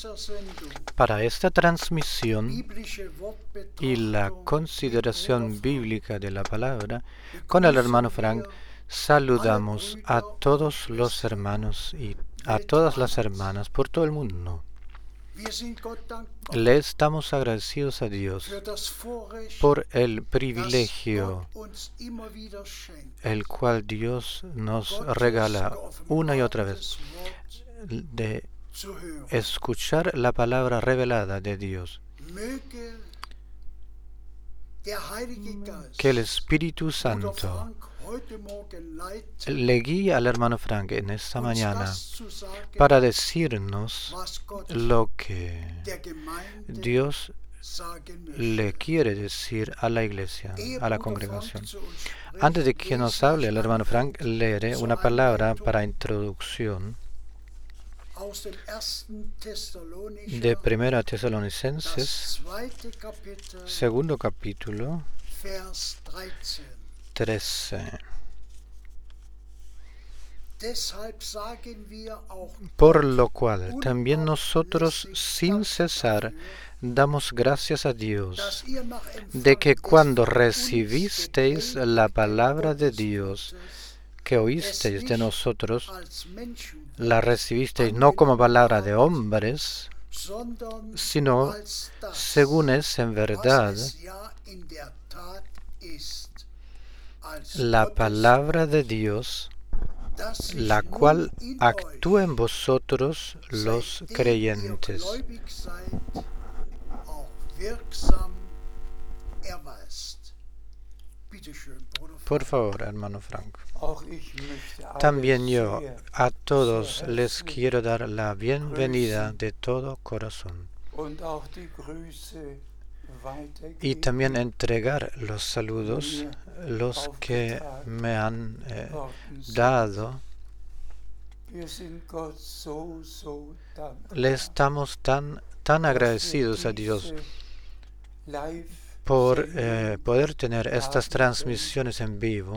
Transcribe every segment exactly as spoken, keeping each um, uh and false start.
Para esta transmisión y la consideración bíblica de la palabra, con el hermano Frank, saludamos a todos los hermanos y a todas las hermanas por todo el mundo. Le estamos agradecidos a Dios por el privilegio el cual Dios nos regala una y otra vez de escuchar la palabra revelada de Dios. Que el Espíritu Santo le guíe al hermano Frank en esta mañana para decirnos lo que Dios le quiere decir a la iglesia, a la congregación. Antes de que nos hable el hermano Frank, leeré una palabra para introducción de Primera Tesalonicenses, segundo capítulo, trece. Por lo cual también nosotros sin cesar damos gracias a Dios de que cuando recibisteis la palabra de Dios que oísteis de nosotros, la recibisteis no como palabra de hombres, sino según es en verdad la palabra de Dios, la cual actúa en vosotros los creyentes. Por favor, hermano Frank. También yo a todos les quiero dar la bienvenida de todo corazón y también entregar los saludos, los que me han eh, dado. Le estamos tan, tan agradecidos a Dios por eh, poder tener estas transmisiones en vivo,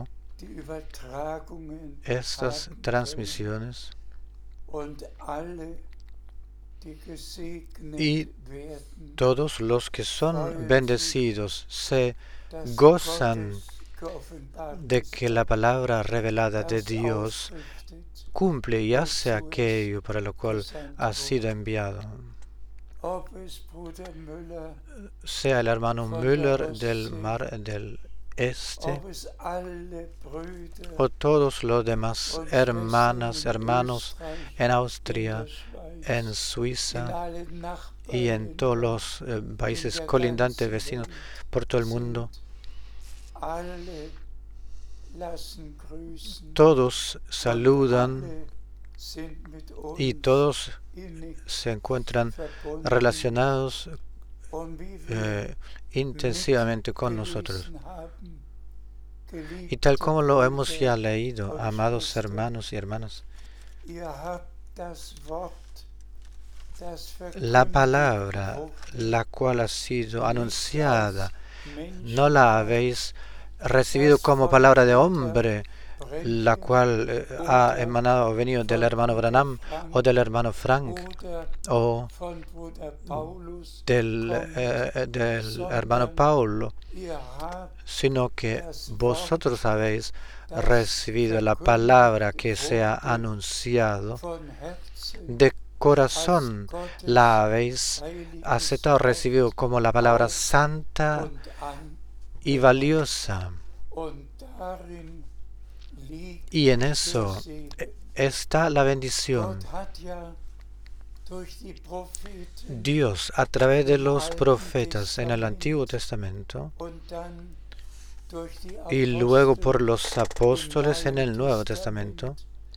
estas transmisiones, y todos los que son bendecidos se gozan de que la palabra revelada de Dios cumple y hace aquello para lo cual ha sido enviado. Sea el hermano Müller del Mar del Este o todos los demás hermanas, hermanos en Austria, en Suiza y en todos los eh, países colindantes vecinos por todo el mundo. Todos saludan y todos se encuentran relacionados eh, intensivamente con nosotros. Y tal como lo hemos ya leído, amados hermanos y hermanas, la palabra la cual ha sido anunciada, no la habéis recibido como palabra de hombre, la cual eh, ha emanado o venido del hermano Branham o del hermano Frank o del, eh, del hermano Paulo, sino que vosotros habéis recibido la palabra que se ha anunciado de corazón, la habéis aceptado, recibido como la palabra santa y valiosa. Y en eso está la bendición. Dios, a través de los profetas en el Antiguo Testamento y luego por los apóstoles en el Nuevo Testamento,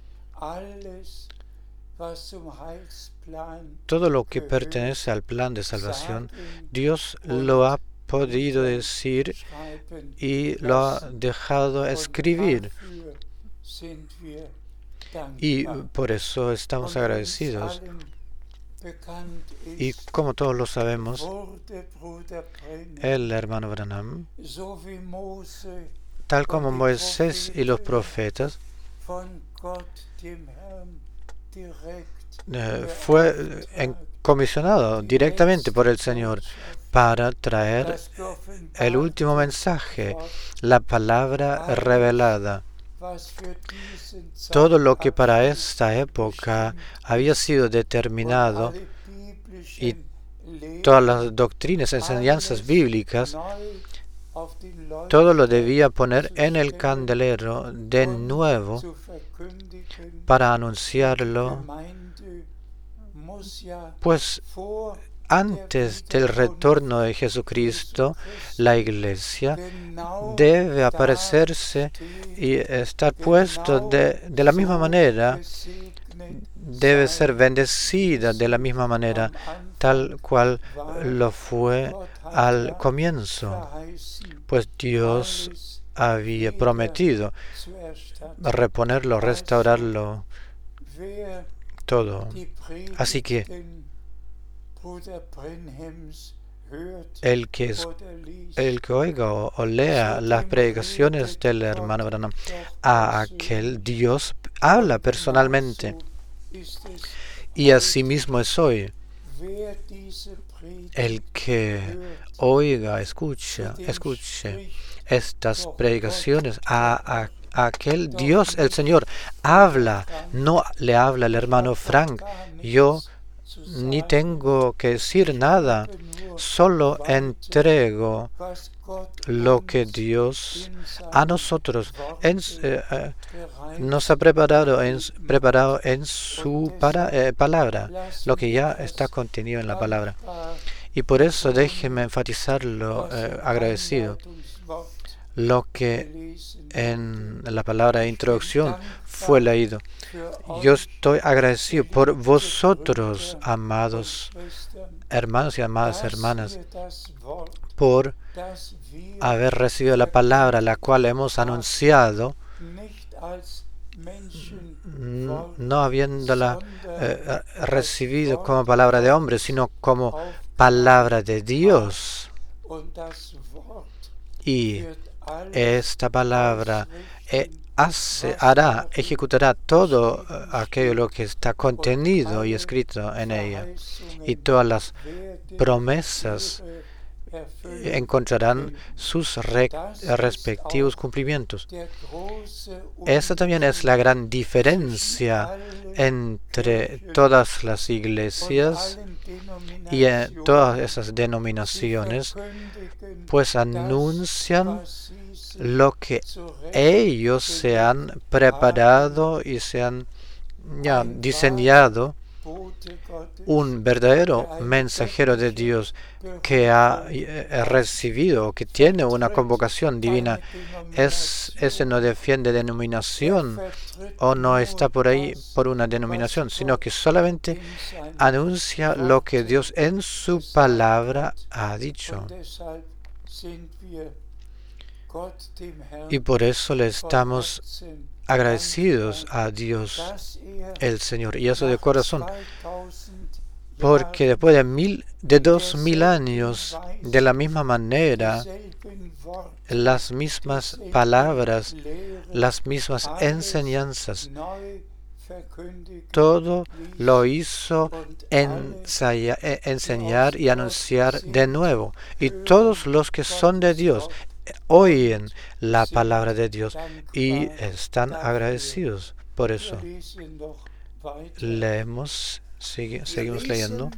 todo lo que pertenece al plan de salvación, Dios lo ha podido decir y lo ha dejado escribir. Y por eso estamos agradecidos. Y como todos lo sabemos, el hermano Branham, tal como Moisés y los profetas, eh, fue comisionado directamente por el Señor para traer el último mensaje, la palabra revelada. Todo lo que para esta época había sido determinado y todas las doctrinas, enseñanzas bíblicas, todo lo debía poner en el candelero de nuevo para anunciarlo, pues antes del retorno de Jesucristo, la iglesia debe aparecerse y estar puesto de, de la misma manera, debe ser bendecida de la misma manera, tal cual lo fue al comienzo, pues Dios había prometido reponerlo, restaurarlo, todo. Así que el que, es, el que oiga o, o lea las predicaciones del hermano Branham, a aquel Dios habla personalmente, y asimismo es hoy. El que oiga, escucha, escuche estas predicaciones, a, a aquel Dios, el Señor, habla, no le habla el hermano Frank. Yo ni tengo que decir nada, solo entrego lo que Dios a nosotros en, eh, eh, nos ha preparado en, preparado en su para, eh, palabra, lo que ya está contenido en la palabra. Y por eso déjeme enfatizarlo, eh, agradecido, lo que en la palabra de introducción fue leído. Yo estoy agradecido por vosotros, amados hermanos y amadas hermanas, por haber recibido la palabra, la cual hemos anunciado, no habiéndola eh, recibido como palabra de hombre, sino como palabra de Dios. Y esta palabra eh, hace, hará, ejecutará todo aquello lo que está contenido y escrito en ella. Y todas las promesas encontrarán sus re respectivos cumplimientos. Esa también es la gran diferencia entre todas las iglesias y en todas esas denominaciones, pues anuncian lo que ellos se han preparado y se han ya diseñado. Un verdadero mensajero de Dios que ha recibido, que tiene una convocación divina, es, ese no defiende denominación o no está por ahí por una denominación, sino que solamente anuncia lo que Dios en su palabra ha dicho. Y por eso le estamos agradecidos a Dios el Señor, y eso de corazón, porque después de mil de dos mil años, de la misma manera, las mismas palabras, las mismas enseñanzas, todo lo hizo ensaya, enseñar y anunciar de nuevo, y todos los que son de Dios oyen la palabra de Dios y están agradecidos por eso. Leemos, sigue, seguimos leyendo.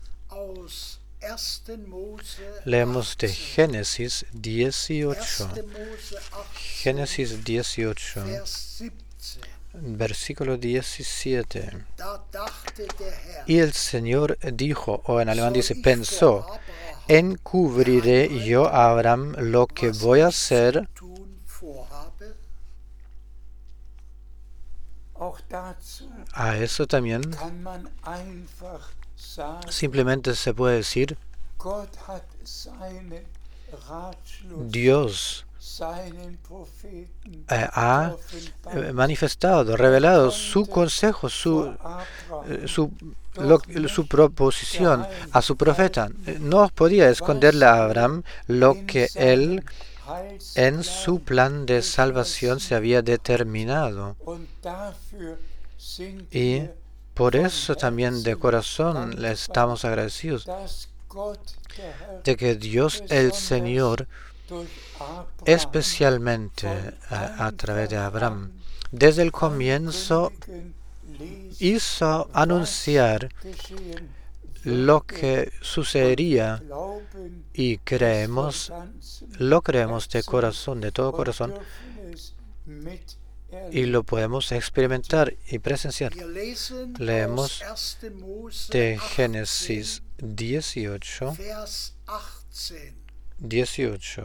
Leemos de Génesis dieciocho. Génesis dieciocho, versículo diecisiete. Y el Señor dijo, o en alemán dice, pensó, ¿encubriré yo a Abraham lo que voy a hacer? A eso también simplemente se puede decir, Dios eh, ha manifestado, revelado su consejo, su, su, lo, su proposición a su profeta. No podía esconderle a Abraham lo que él en su plan de salvación se había determinado. Y por eso también de corazón le estamos agradecidos de que Dios el Señor, especialmente a, a través de Abraham, desde el comienzo hizo anunciar lo que sucedería, y creemos, lo creemos de corazón, de todo corazón, y lo podemos experimentar y presenciar. Leemos de Génesis dieciocho, dieciocho.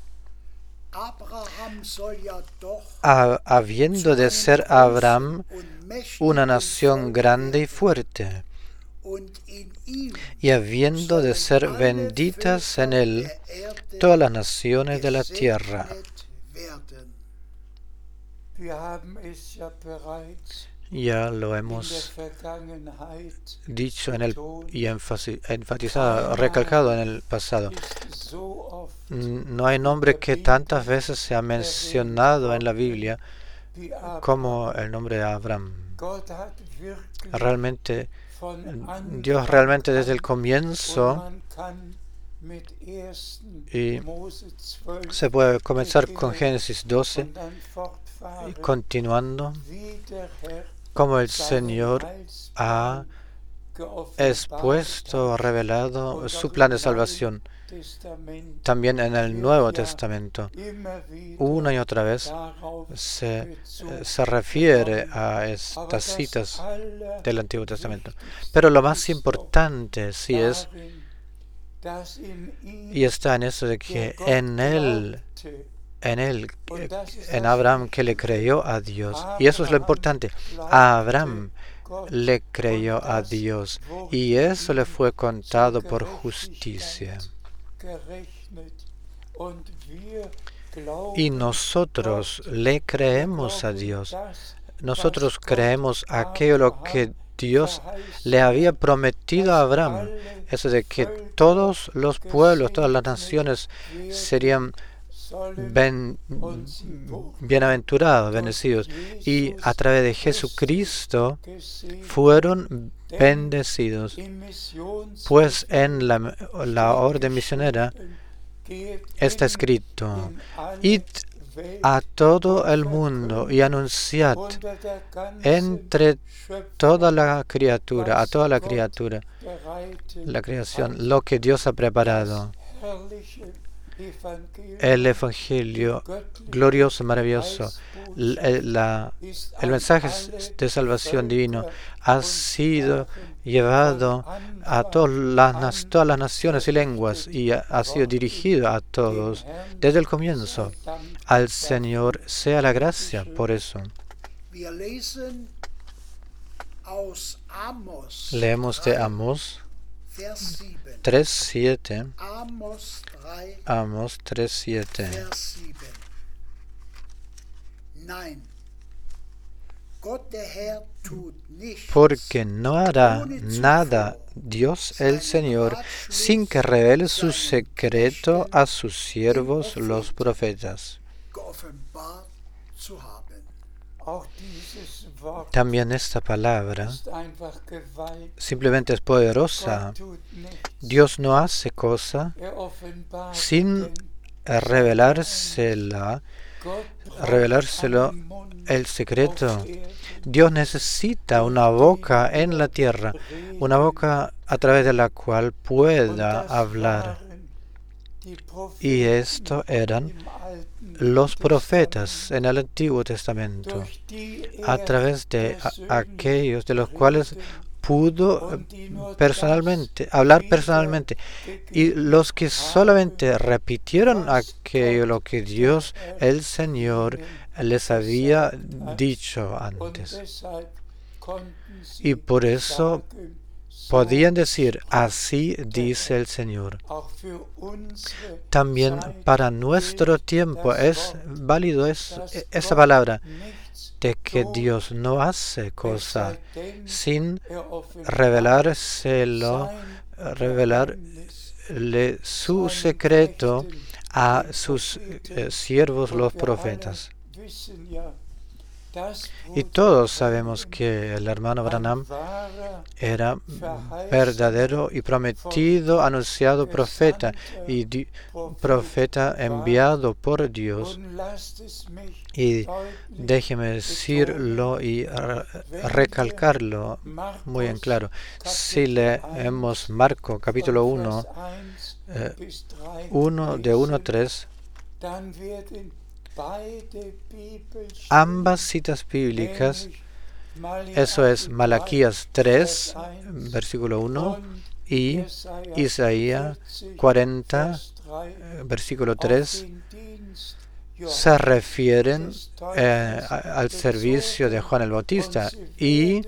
Ha- habiendo de ser Abraham una nación grande y fuerte, y habiendo de ser benditas en él todas las naciones de la tierra. Ya lo hemos dicho en el, y enfasi- enfatizado, recalcado en el pasado. No hay nombre que tantas veces se ha mencionado en la Biblia como el nombre de Abraham. Realmente, Dios realmente desde el comienzo, y se puede comenzar con Génesis doce y continuando, como el Señor ha expuesto, revelado su plan de salvación. También en el Nuevo Testamento, una y otra vez se, se refiere a estas citas del Antiguo Testamento. Pero lo más importante sí es, y está en eso de que en él, en él, en Abraham, que le creyó a Dios. Y eso es lo importante. A Abraham le creyó a Dios, y eso le fue contado por justicia. Y nosotros le creemos a Dios. Nosotros creemos aquello lo que Dios le había prometido a Abraham, eso de que todos los pueblos, todas las naciones serían ben, bienaventurados, bendecidos, y a través de Jesucristo fueron bendecidos. Pues en la, la orden misionera está escrito: id a todo el mundo y anunciad entre toda la criatura, a toda la criatura, la creación, lo que Dios ha preparado. El Evangelio glorioso, maravilloso, la, el mensaje de salvación divino ha sido llevado a todas las, todas las naciones y lenguas, y ha, ha sido dirigido a todos desde el comienzo. Al Señor sea la gracia por eso. Leemos de Amós tres siete. Amós tres siete. Porque no hará nada Dios el Señor sin que revele su secreto a sus siervos los profetas. También esta palabra simplemente es poderosa. Dios no hace cosa sin revelársela, revelárselo el secreto. Dios necesita una boca en la tierra, una boca a través de la cual pueda hablar. Y esto eran los profetas en el Antiguo Testamento, a través de a, aquellos de los cuales pudo personalmente, hablar personalmente, y los que solamente repitieron aquello lo que Dios, el Señor, les había dicho antes. Y por eso podían decir: así dice el Señor. También para nuestro tiempo es válido es, esa palabra de que Dios no hace cosa sin revelárselo, revelarle su secreto a sus eh, siervos los profetas. Y todos sabemos que el hermano Branham era verdadero y prometido, anunciado profeta y di- profeta enviado por Dios. Y déjeme decirlo y re- recalcarlo muy en claro. Si leemos Marco capítulo uno, eh, uno de uno a tres, ambas citas bíblicas, eso es Malaquías tres, versículo uno, y Isaías cuarenta, eh, versículo tres, se refieren eh, a- al servicio de Juan el Bautista y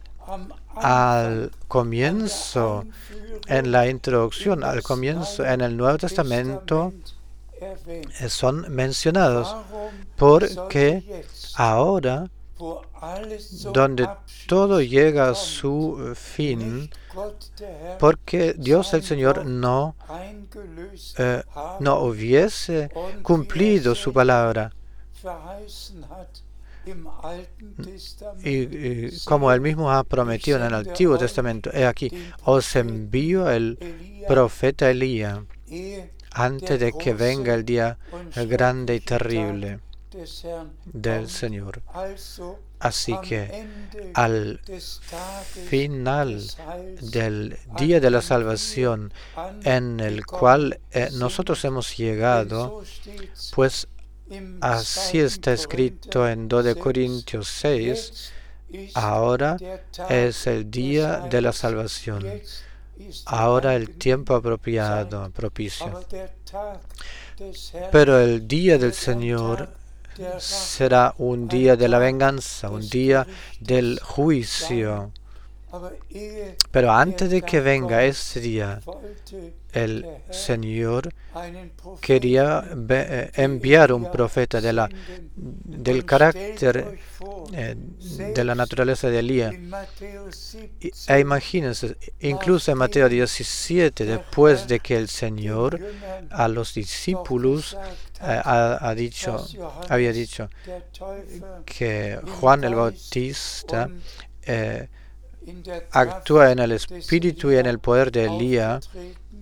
al comienzo, en la introducción, al comienzo en el Nuevo Testamento, eh, son mencionados, porque ahora, donde todo llega a su fin, porque Dios el Señor no, eh, no hubiese cumplido su palabra. Y, y como él mismo ha prometido en el Antiguo Testamento, he aquí, os envío el profeta Elías antes de que venga el día grande y terrible del Señor. Así que al final del día de la salvación, en el cual eh, nosotros hemos llegado, pues así está escrito en dos de Corintios seis, ahora es el día de la salvación, ahora el tiempo apropiado, propicio. Pero el día del Señor será un día de la venganza, un día del juicio. Pero antes de que venga ese día, el Señor quería enviar un profeta de la, del carácter eh, de la naturaleza de Elías. E imagínense, incluso en Mateo diecisiete, después de que el Señor a los discípulos eh, ha, ha dicho, había dicho que Juan el Bautista eh, actúa en el espíritu y en el poder de Elías,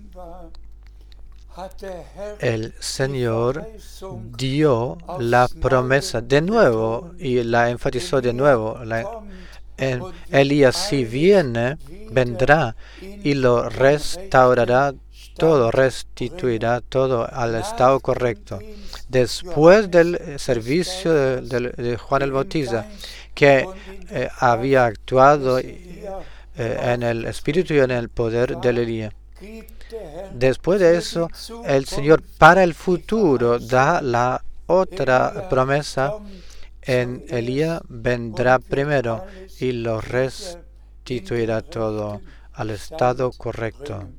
el Señor dio la promesa de nuevo y la enfatizó de nuevo. La, en, Elías si viene, vendrá y lo restaurará todo, restituirá todo al estado correcto. Después del servicio de, de, de Juan el Bautista, que eh, había actuado eh, en el espíritu y en el poder de Elías. Después de eso, el Señor para el futuro da la otra promesa. En Elías vendrá primero y lo restituirá todo al estado correcto.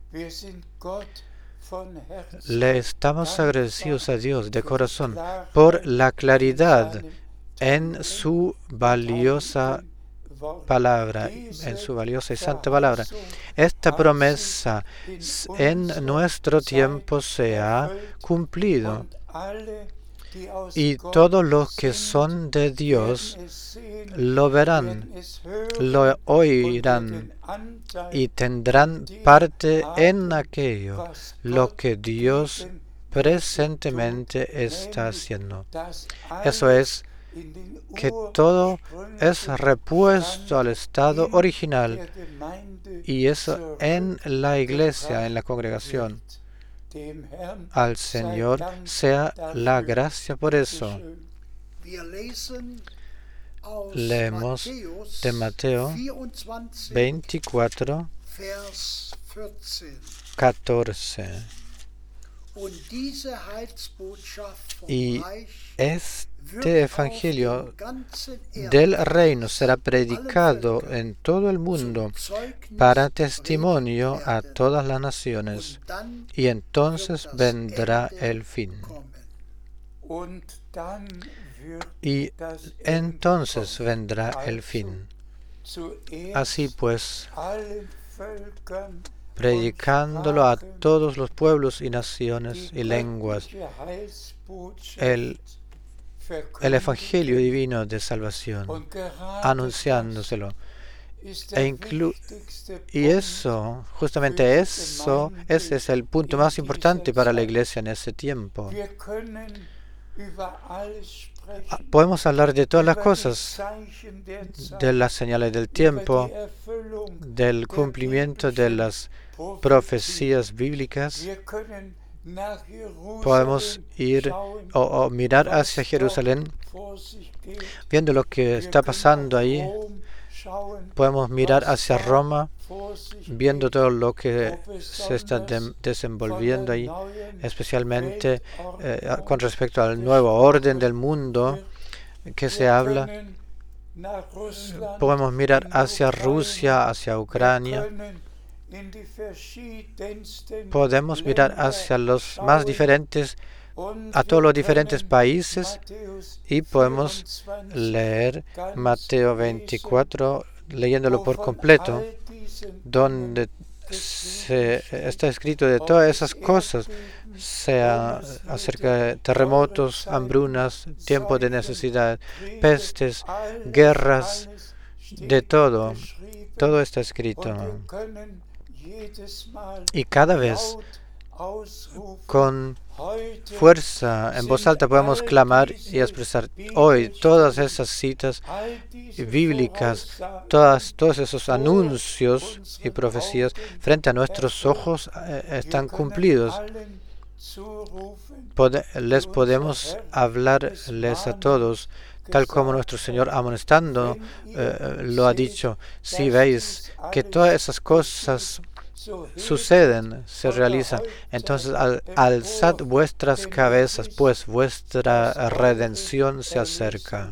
Le estamos agradecidos a Dios de corazón por la claridad en su valiosa palabra, en su valiosa y santa palabra. Esta promesa en nuestro tiempo se ha cumplido. Y todos los que son de Dios lo verán, lo oirán y tendrán parte en aquello, lo que Dios presentemente está haciendo. Eso es, que todo es repuesto al estado original, y eso en la iglesia, en la congregación. Al Señor sea la gracia por eso. Leemos de Mateo veinticuatro, catorce. Y este evangelio del reino será predicado en todo el mundo para testimonio a todas las naciones, y entonces vendrá el fin. Y entonces vendrá el fin. Así pues, predicándolo a todos los pueblos y naciones y lenguas, el el Evangelio divino de salvación, anunciándoselo. E inclu y eso, justamente eso, ese es el punto más importante para la iglesia en ese tiempo. Podemos hablar de todas las cosas, de las señales del tiempo, del cumplimiento de las profecías bíblicas. Podemos ir o, o mirar hacia Jerusalén, viendo lo que está pasando ahí. Podemos mirar hacia Roma, viendo todo lo que se está de desenvolviendo ahí, especialmente eh, con respecto al nuevo orden del mundo que se habla. Podemos mirar hacia Rusia, hacia Ucrania. Podemos mirar hacia los más diferentes, a todos los diferentes países, y podemos leer Mateo veinticuatro, leyéndolo por completo, donde se está escrito de todas esas cosas, sea acerca de terremotos, hambrunas, tiempos de necesidad, pestes, guerras, de todo. Todo está escrito. Y cada vez, con fuerza, en voz alta, podemos clamar y expresar hoy todas esas citas bíblicas, todas, todos esos anuncios y profecías frente a nuestros ojos eh, están cumplidos. Pod les podemos hablarles a todos, tal como nuestro Señor amonestando eh, lo ha dicho. Si veis que todas esas cosas suceden, se realizan, entonces al, alzad vuestras cabezas, pues vuestra redención se acerca.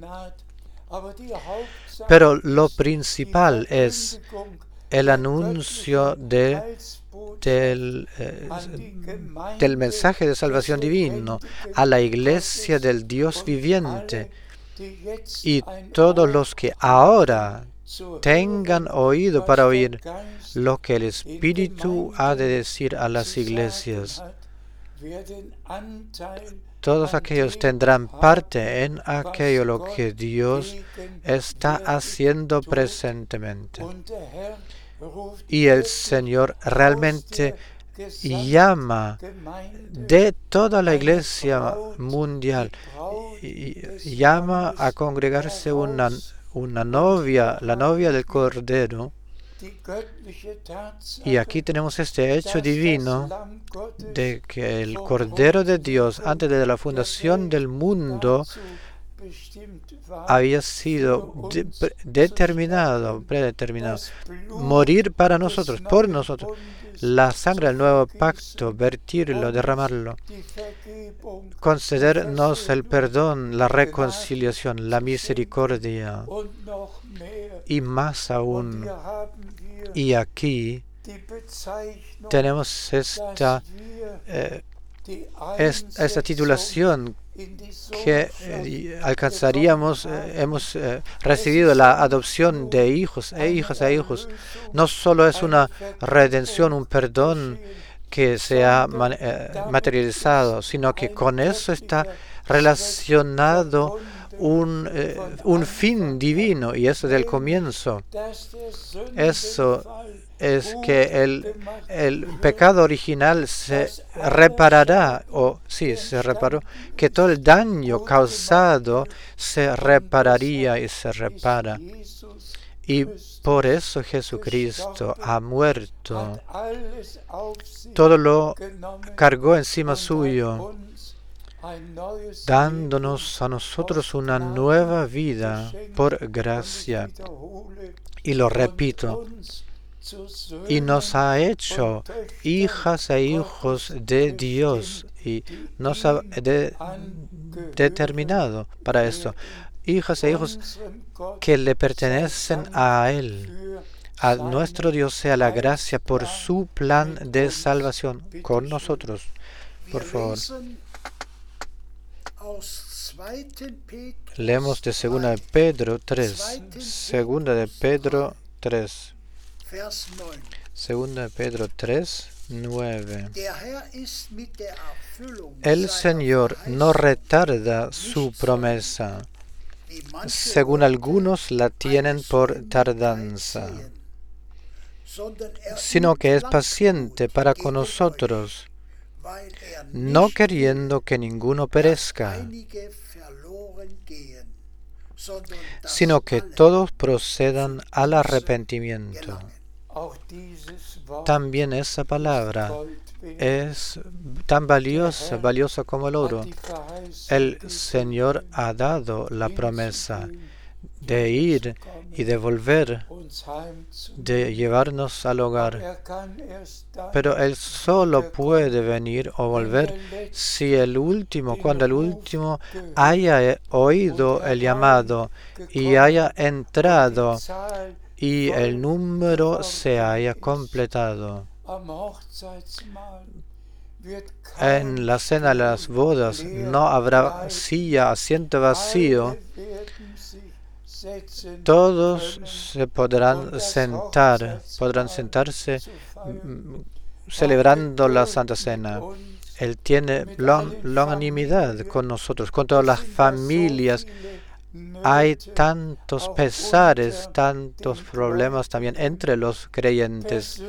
Pero lo principal es el anuncio de, del, eh, del mensaje de salvación divino a la iglesia del Dios viviente, y todos los que ahora tengan oído para oír lo que el Espíritu ha de decir a las iglesias. Todos aquellos tendrán parte en aquello lo que Dios está haciendo presentemente. Y el Señor realmente llama de toda la iglesia mundial, y llama a congregarse una una novia, la novia del Cordero. Y aquí tenemos este hecho divino de que el Cordero de Dios, antes de la fundación del mundo, había sido de, pre, determinado, predeterminado, morir para nosotros, por nosotros, la sangre del nuevo pacto, vertirlo, derramarlo, concedernos el perdón, la reconciliación, la misericordia, y más aún. Y aquí tenemos esta, eh, esta, esta titulación que eh, alcanzaríamos, eh, hemos eh, recibido la adopción de hijos e hijas e hijos. No solo es una redención, un perdón que se ha man, eh, materializado, sino que con eso está relacionado un, eh, un fin divino, y eso del comienzo. Eso es que el, el pecado original se reparará, o sí, se reparó, que todo el daño causado se repararía y se repara. Y por eso Jesucristo ha muerto. Todo lo cargó encima suyo, dándonos a nosotros una nueva vida por gracia. Y lo repito, y nos ha hecho hijas e hijos de Dios, y nos ha de, determinado para esto, hijas e hijos que le pertenecen a Él. A nuestro Dios sea la gracia por su plan de salvación con nosotros. Por favor. Leemos de segunda de Pedro tres. Segunda de Pedro tres. Segunda de Pedro tres, nueve. El Señor no retarda su promesa, según algunos la tienen por tardanza, sino que es paciente para con nosotros, no queriendo que ninguno perezca, sino que todos procedan al arrepentimiento. También esa palabra es tan valiosa, valiosa como el oro. El Señor ha dado la promesa de ir y de volver, de llevarnos al hogar. Pero Él solo puede venir o volver si el último, cuando el último haya oído el llamado y haya entrado y el número se haya completado. En la cena de las bodas no habrá silla, asiento vacío. Todos se podrán sentar, podrán sentarse celebrando la Santa Cena. Él tiene long, longanimidad con nosotros, con todas las familias. Hay tantos pesares, tantos problemas también entre los creyentes.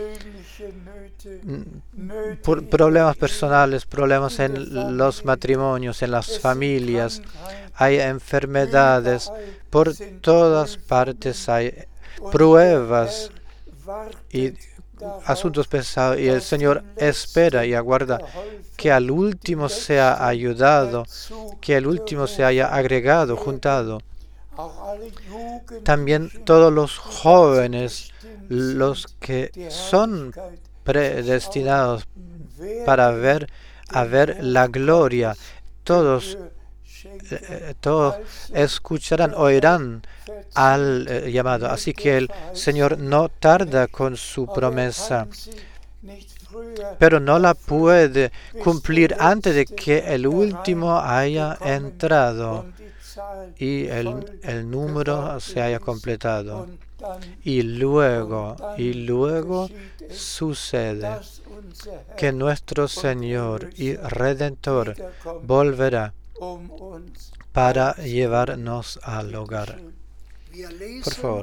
Problemas personales, problemas en los matrimonios, en las familias. Hay enfermedades. Por todas partes hay pruebas y asuntos pesados. Y el Señor espera y aguarda que al último sea ayudado, que el último se haya agregado, juntado. También todos los jóvenes, los que son predestinados para ver, a ver la gloria, todos, eh, todos escucharán, oirán al eh, llamado. Así que el Señor no tarda con su promesa, pero no la puede cumplir antes de que el último haya entrado y el, el número se haya completado. Y luego, y luego sucede que nuestro Señor y Redentor volverá para llevarnos al hogar. Por favor,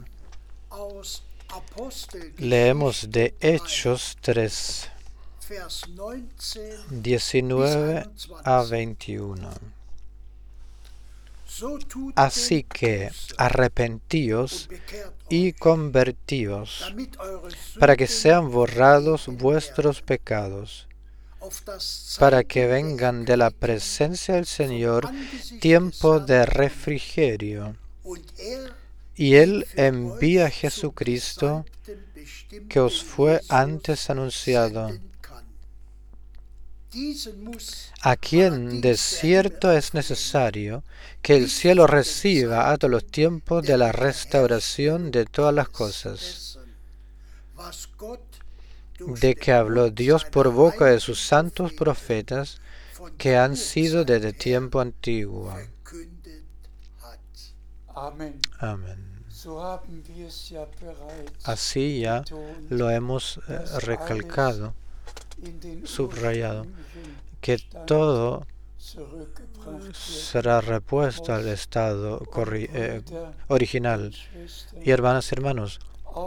leemos de Hechos tres, diecinueve a veintiuno. Así que arrepentíos y convertíos, para que sean borrados vuestros pecados, para que vengan de la presencia del Señor tiempo de refrigerio. Y Él envía a Jesucristo, que os fue antes anunciado, a quien de cierto es necesario que el cielo reciba hasta los tiempos de la restauración de todas las cosas, de que habló Dios por boca de sus santos profetas, que han sido desde tiempo antiguo. Amén. Así ya lo hemos eh, recalcado, subrayado, que todo será repuesto al estado eh, original. Y hermanas y hermanos,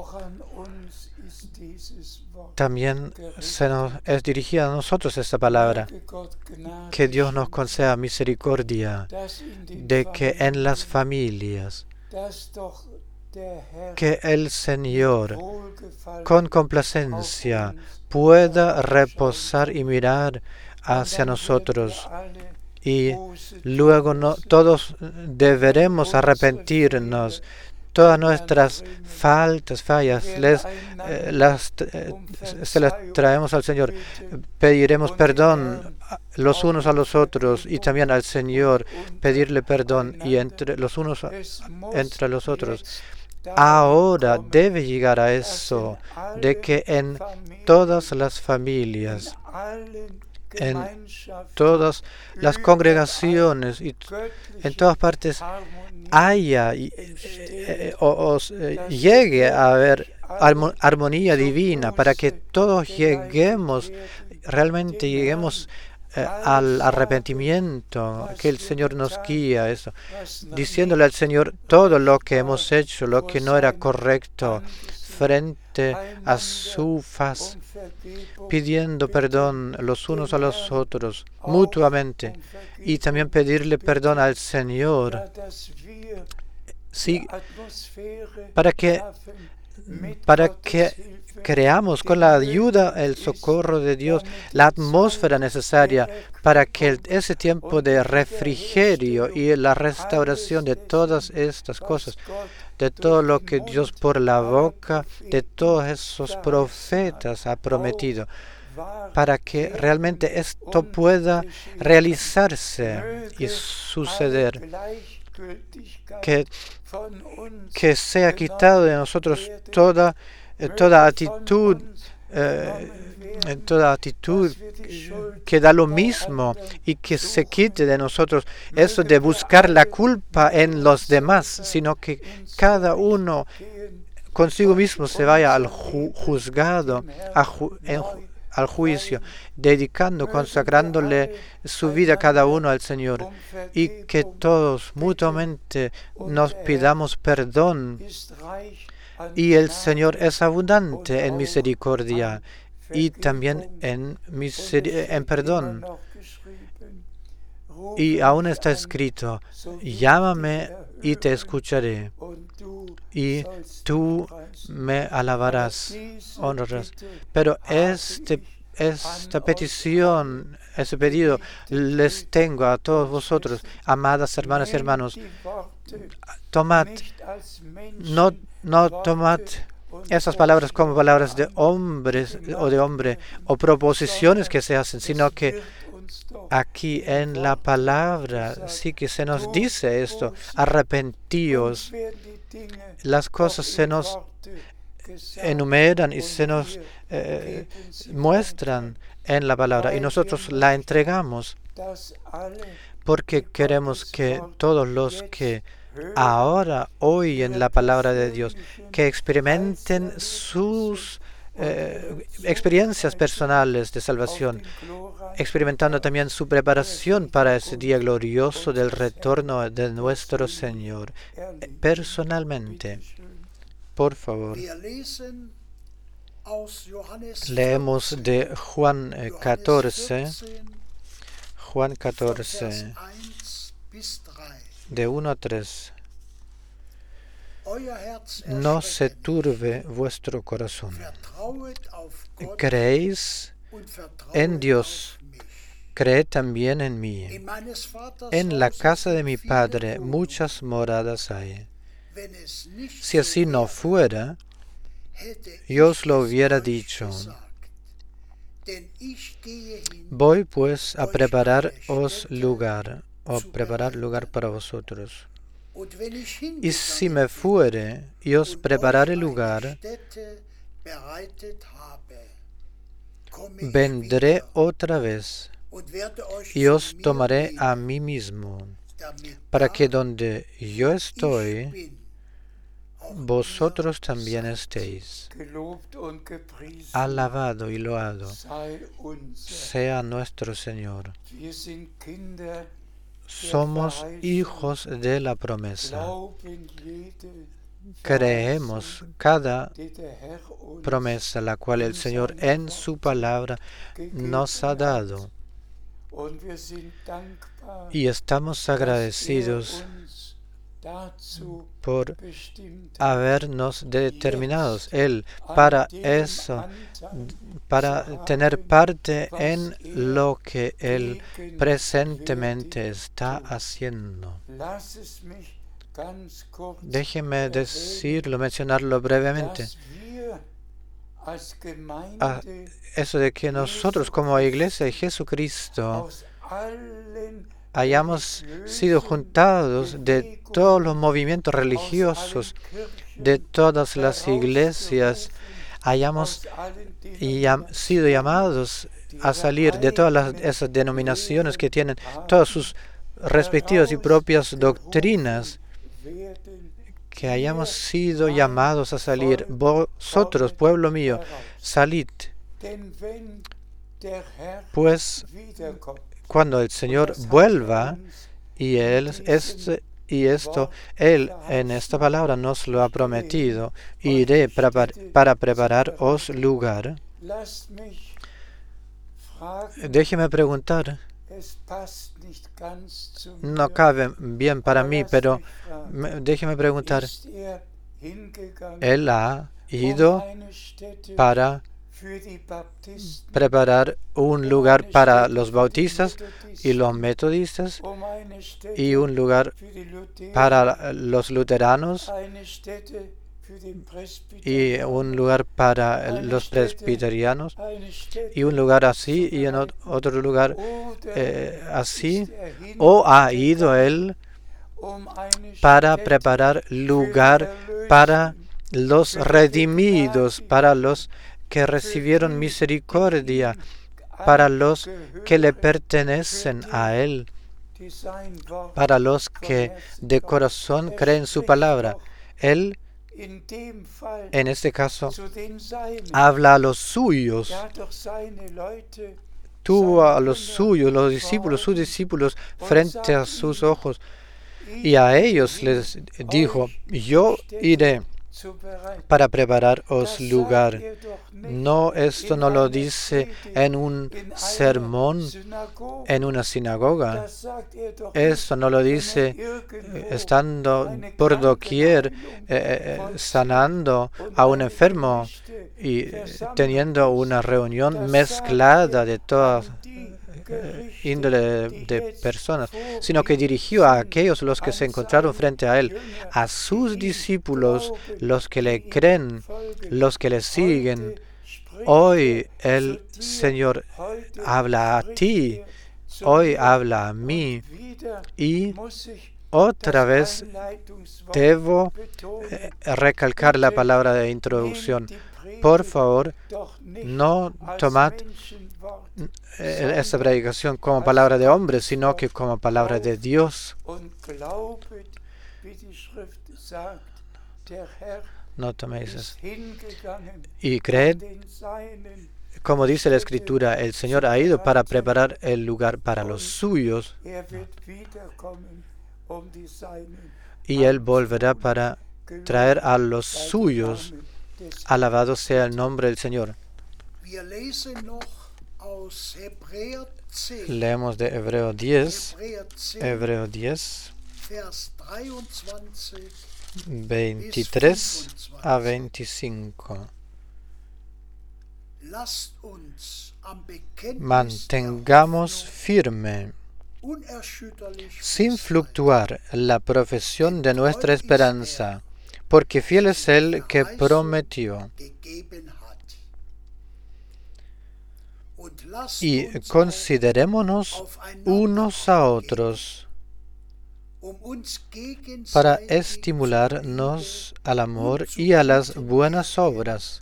también se nos es dirigida a nosotros esta palabra, que Dios nos conceda misericordia, de que en las familias, que el Señor con complacencia pueda reposar y mirar hacia nosotros, y luego no, todos deberemos arrepentirnos. Todas nuestras faltas, fallas, les, eh, las, eh, se las traemos al Señor. Pediremos perdón los unos a los otros y también al Señor pedirle perdón y entre los unos entre los otros. Ahora debe llegar a eso, de que en todas las familias, en todas las congregaciones y en todas partes haya eh, o, o eh, llegue a haber armonía divina, para que todos lleguemos, realmente lleguemos eh, al arrepentimiento, que el Señor nos guía, eso, diciéndole al Señor todo lo que hemos hecho, lo que no era correcto, frente a su faz, pidiendo perdón los unos a los otros, mutuamente, y también pedirle perdón al Señor, sí, para que, para que creamos con la ayuda, el socorro de Dios, la atmósfera necesaria para que ese tiempo de refrigerio y la restauración de todas estas cosas, de todo lo que Dios por la boca de todos esos profetas ha prometido, para que realmente esto pueda realizarse y suceder, que, que sea quitado de nosotros toda, toda actitud, eh, toda actitud que da lo mismo, y que se quite de nosotros eso de buscar la culpa en los demás, sino que cada uno consigo mismo se vaya al ju juzgado, a ju en, al juicio, dedicando, consagrándole su vida cada uno al Señor, y que todos mutuamente nos pidamos perdón. Y el Señor es abundante en misericordia y también en, en perdón. Y aún está escrito: llámame y te escucharé, y tú me alabarás, honrarás. Pero este, esta petición, ese pedido, les tengo a todos vosotros, amadas hermanas y hermanos. Tomad, no, no tomad esas palabras como palabras de hombres o de hombre o proposiciones que se hacen, sino que aquí en la palabra sí que se nos dice esto: arrepentíos. Las cosas se nos enumeran y se nos eh, muestran en la palabra, y nosotros la entregamos porque queremos que todos los que ahora oyen la palabra de Dios, que experimenten sus eh, experiencias personales de salvación, experimentando también su preparación para ese día glorioso del retorno de nuestro Señor. Personalmente, por favor, leemos de Juan catorce, Juan catorce, de uno a tres. No se turbe vuestro corazón. Creéis en Dios, creed también en mí. En la casa de mi Padre muchas moradas hay. Si así no fuera, yo os lo hubiera dicho. Voy pues a prepararos lugar, o preparar lugar para vosotros. Y si me fuere y os prepararé lugar, vendré otra vez y os tomaré a mí mismo, para que donde yo estoy, vosotros también estéis. Alabado y loado sea nuestro Señor. Somos hijos de la promesa. Creemos cada promesa la cual el Señor en su palabra nos ha dado. Y estamos agradecidos por habernos determinados Él para eso, para tener parte en lo que Él presentemente está haciendo. Déjeme decirlo, mencionarlo brevemente. Ah, eso de que nosotros como Iglesia de Jesucristo hayamos sido juntados de todos los movimientos religiosos, de todas las iglesias, hayamos llam sido llamados a salir de todas las, esas denominaciones que tienen todas sus respectivas y propias doctrinas, que hayamos sido llamados a salir. Vosotros, pueblo mío, salid. Pues cuando el Señor vuelva, y, él, este, y esto, Él en esta palabra nos lo ha prometido, iré para, para prepararos lugar. Déjeme preguntar, no cabe bien para mí, pero déjeme preguntar, Él ha ido para preparar un lugar para los bautistas y los metodistas, y un lugar para los luteranos, y un lugar para los presbiterianos, y un lugar así, y en otro lugar eh, así. ¿O ha ido Él para preparar lugar para los redimidos, para los que recibieron misericordia, para los que le pertenecen a Él, para los que de corazón creen su palabra? Él, en este caso, habla a los suyos. Tuvo a los suyos, los discípulos, sus discípulos, frente a sus ojos, y a ellos les dijo: yo iré para prepararos lugar. No, esto no lo dice en un sermón, en una sinagoga. Esto no lo dice eh, estando por doquier, eh, sanando a un enfermo y eh, teniendo una reunión mezclada de todas índole de personas, sino que dirigió a aquellos los que se encontraron frente a Él, a sus discípulos, los que le creen, los que le siguen. Hoy el Señor habla a ti, hoy habla a mí, y otra vez debo eh, recalcar la palabra de introducción. Por favor, no tomad esta predicación como palabra de hombre, sino que como palabra de Dios. No toméis eso. Y creed, como dice la Escritura, el Señor ha ido para preparar el lugar para los suyos, y Él volverá para traer a los suyos. Alabado sea el nombre del Señor. Leemos de Hebreo diez, Hebreo diez, veintitrés a veinticinco. Mantengamos firme, sin fluctuar, la profesión de nuestra esperanza, porque fiel es el que prometió. Y considerémonos unos a otros para estimularnos al amor y a las buenas obras,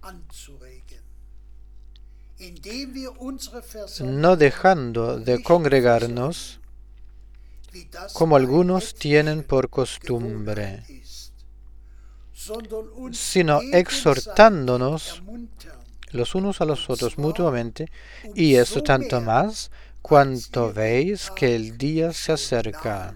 no dejando de congregarnos, como algunos tienen por costumbre, sino exhortándonos los unos a los otros mutuamente, y eso tanto más cuanto veis que el día se acerca.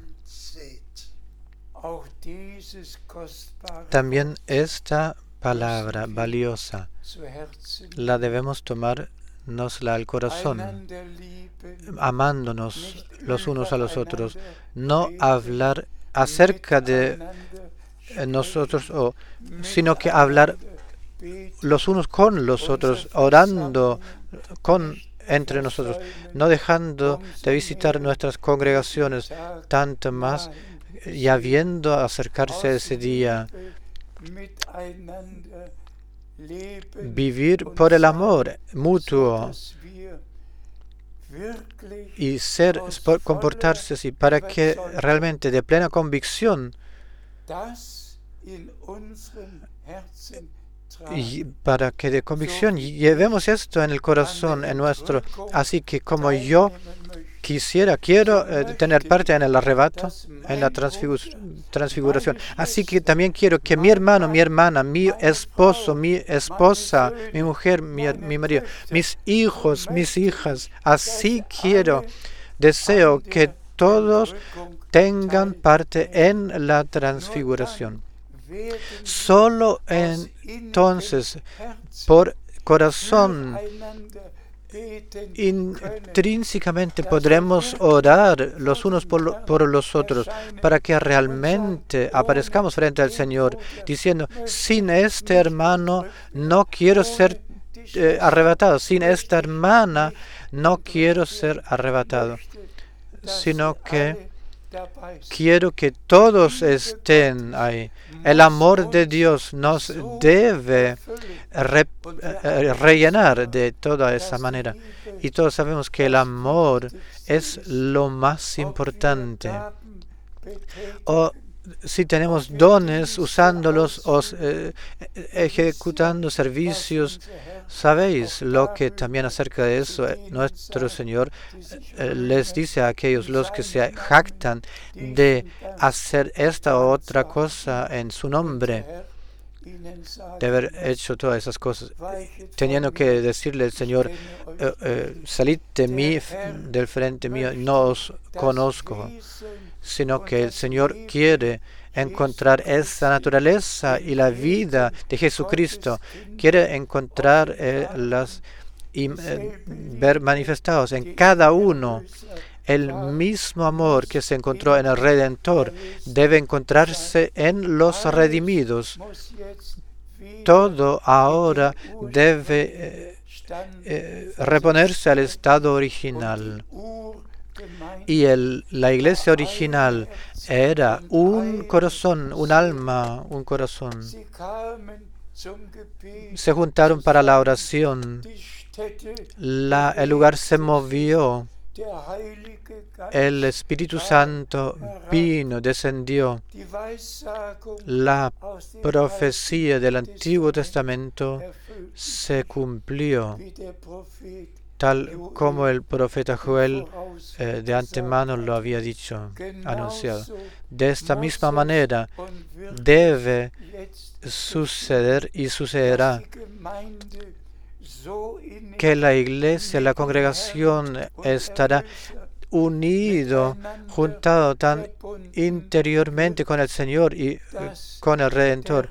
También esta palabra valiosa la debemos tomárnosla al corazón, amándonos los unos a los otros, no hablar acerca de nosotros, o, sino que hablar los unos con los otros, orando con entre nosotros, no dejando de visitar nuestras congregaciones, tanto más ya viendo acercarse ese día. Vivir por el amor mutuo y ser, comportarse así, para que realmente de plena convicción, y para que de convicción llevemos esto en el corazón, en nuestro, así que como yo quisiera, quiero eh, tener parte en el arrebato, en la transfigu transfiguración. Así que también quiero que mi hermano, mi hermana, mi esposo, mi esposa, mi mujer, mi, mi marido, mis hijos, mis hijas, así quiero, deseo que todos tengan parte en la transfiguración. Solo entonces, por corazón, intrínsecamente podremos orar los unos por, lo, por los otros para que realmente aparezcamos frente al Señor diciendo, sin este hermano no quiero ser eh, arrebatado, sin esta hermana no quiero ser arrebatado, sino que quiero que todos estén ahí. El amor de Dios nos debe re, eh, rellenar de toda esa manera. Y todos sabemos que el amor es lo más importante. O si tenemos dones, usándolos o eh, ejecutando servicios, sabéis lo que también acerca de eso eh, nuestro Señor eh, les dice a aquellos los que se jactan de hacer esta u otra cosa en su nombre, de haber hecho todas esas cosas, teniendo que decirle al Señor, eh, eh, salid de mí, del frente mío, no os conozco, sino que el Señor quiere encontrar esa naturaleza y la vida de Jesucristo, quiere encontrar eh, las y eh, ver manifestados en cada uno el mismo amor que se encontró en el Redentor, debe encontrarse en los redimidos. Todo ahora debe eh, eh, reponerse al estado original. Y el, la iglesia original era un corazón, un alma, un corazón. Se juntaron para la oración. La, el lugar se movió. El Espíritu Santo vino, descendió. La profecía del Antiguo Testamento se cumplió, tal como el profeta Joel eh, de antemano lo había dicho, anunciado. De esta misma manera debe suceder y sucederá que la iglesia, la congregación estará unido, juntado tan interiormente con el Señor y con el Redentor,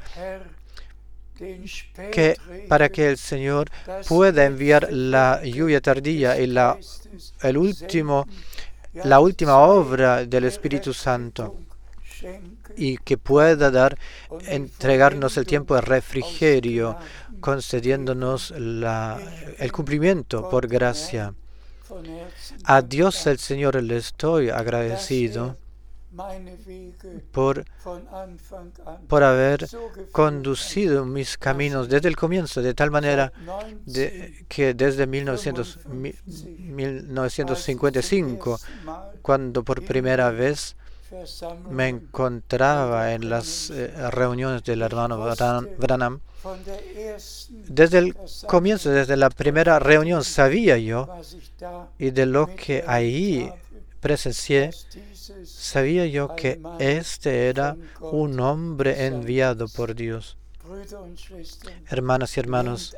que para que el Señor pueda enviar la lluvia tardía y la, el último, la última obra del Espíritu Santo, y que pueda dar, entregarnos el tiempo de refrigerio, concediéndonos la, el cumplimiento por gracia. A Dios el Señor le estoy agradecido por, por haber conducido mis caminos desde el comienzo, de tal manera de, que desde mil novecientos cincuenta y cinco, cuando por primera vez me encontraba en las eh, reuniones del hermano Branham, desde el comienzo, desde la primera reunión, sabía yo, y de lo que ahí presencié, sabía yo que este era un hombre enviado por Dios. Hermanas y hermanos,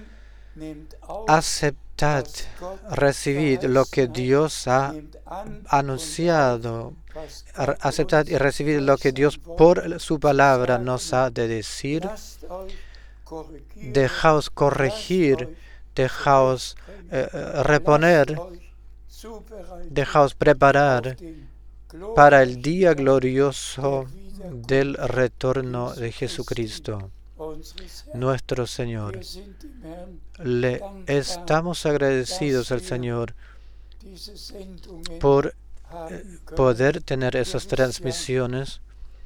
aceptad, recibid lo que Dios ha anunciado, aceptad y recibid lo que Dios por su palabra nos ha de decir. Dejaos corregir, dejaos eh, reponer, dejaos preparar para el día glorioso del retorno de Jesucristo, nuestro Señor. Le estamos agradecidos al Señor por eh, poder tener esas transmisiones.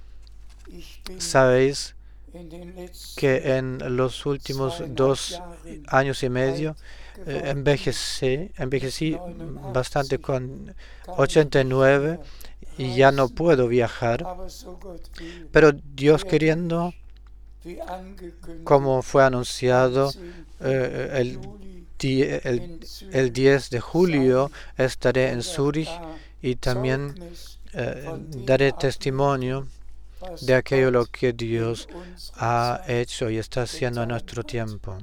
Sabéis que en los últimos dos años y medio eh, envejecí, envejecí bastante con ochenta y nueve y ya no puedo viajar, pero Dios queriendo, como fue anunciado eh, el, die, el, el diez de julio, estaré en Zúrich y también eh, daré testimonio de aquello lo que Dios ha hecho y está haciendo en nuestro tiempo.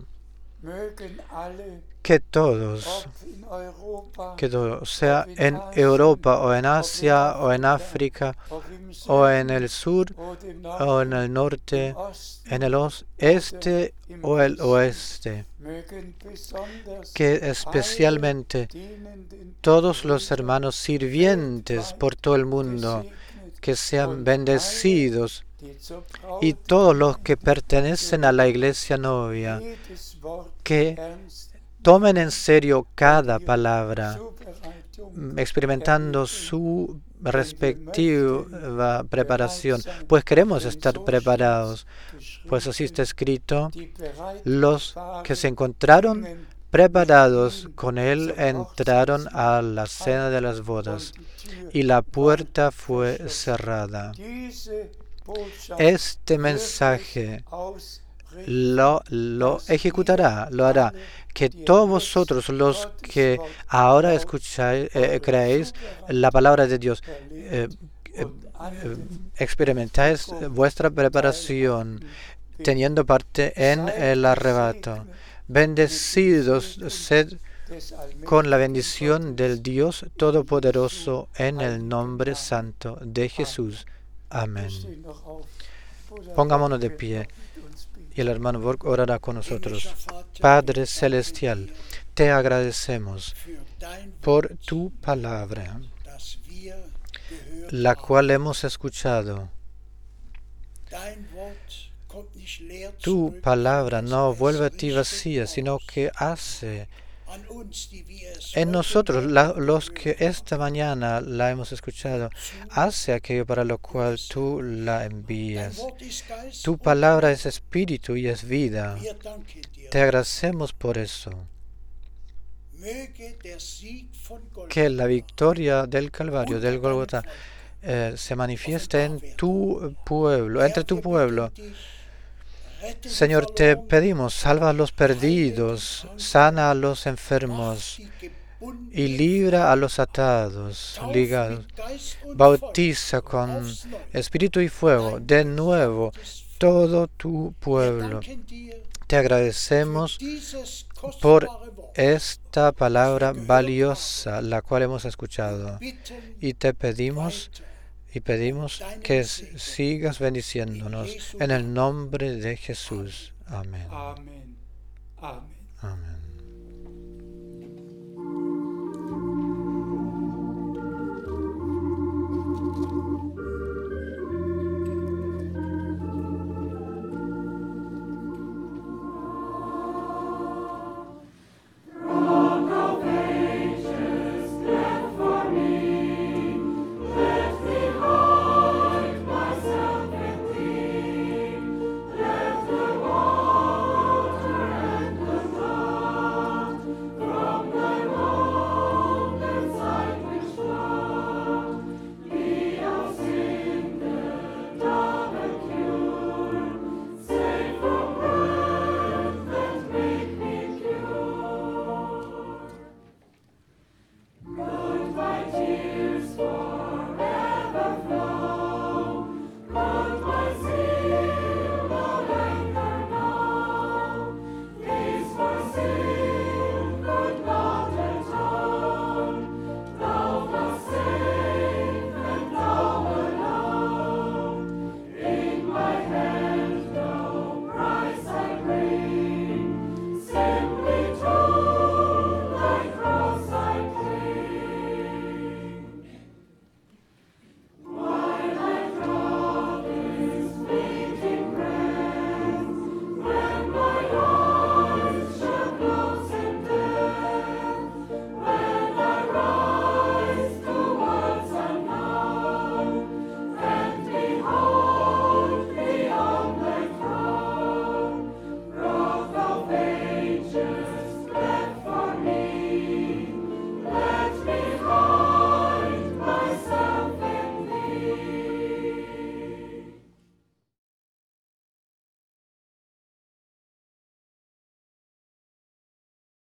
Que todos, que todos, sea en Europa o en Asia o en África o en el sur o en el norte, en el este o el oeste, que especialmente todos los hermanos sirvientes por todo el mundo, que sean bendecidos, y todos los que pertenecen a la iglesia novia, que tomen en serio cada palabra, experimentando su respectiva preparación, pues queremos estar preparados, pues así está escrito: los que se encontraron preparados con él entraron a la cena de las bodas y la puerta fue cerrada. Este mensaje lo, lo ejecutará, lo hará, que todos vosotros los que ahora escucháis, eh, creéis la palabra de Dios, eh, eh, eh, experimentáis vuestra preparación teniendo parte en el arrebato. Bendecidos sed con la bendición del Dios Todopoderoso en el nombre santo de Jesús. Amén. Pongámonos de pie y el hermano Borg orará con nosotros. Padre Celestial, te agradecemos por tu palabra, la cual hemos escuchado. Tu palabra no vuelve a ti vacía, sino que hace en nosotros, la, los que esta mañana la hemos escuchado, hace aquello para lo cual tú la envías. Tu palabra es espíritu y es vida. Te agradecemos por eso. Que la victoria del Calvario, del Golgota, eh, se manifieste en tu pueblo, entre tu pueblo. Señor, te pedimos, salva a los perdidos, sana a los enfermos y libra a los atados, ligados. Bautiza con espíritu y fuego de nuevo todo tu pueblo. Te agradecemos por esta palabra valiosa, la cual hemos escuchado. Y te pedimos y pedimos que sigas bendiciéndonos en el nombre de Jesús. Amén. Amén. Amén.